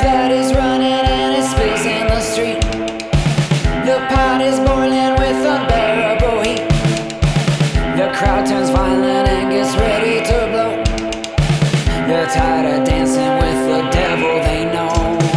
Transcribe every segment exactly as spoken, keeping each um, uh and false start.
blood is running and it spills in the street. The pot is boiling with unbearable heat. The crowd turns violent and gets ready to blow. They're tired of dancing with the devil they know.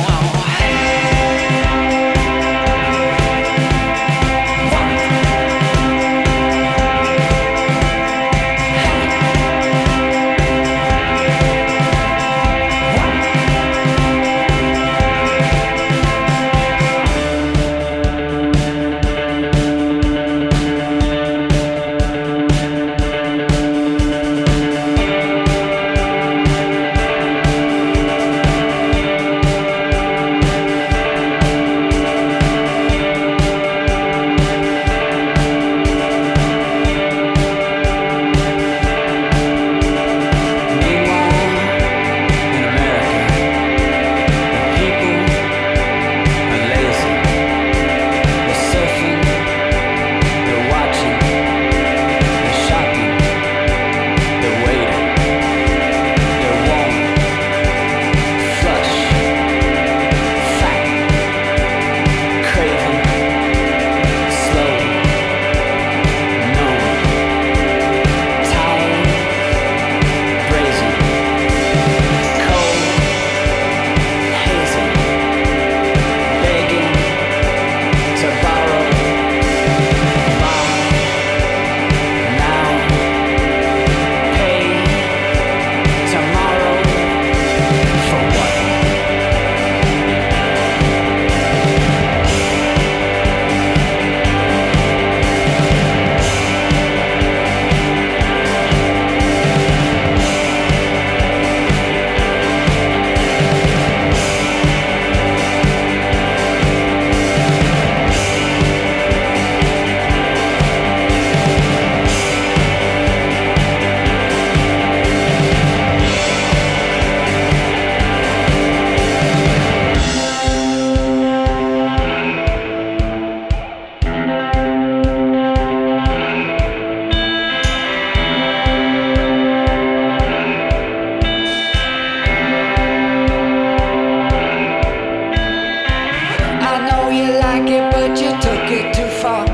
But you took it too far.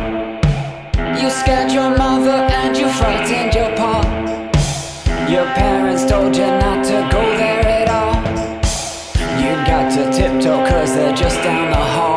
You scared your mother and you frightened your pa. Your parents told you not to go there at all. You got to tiptoe cause they're just down the hall.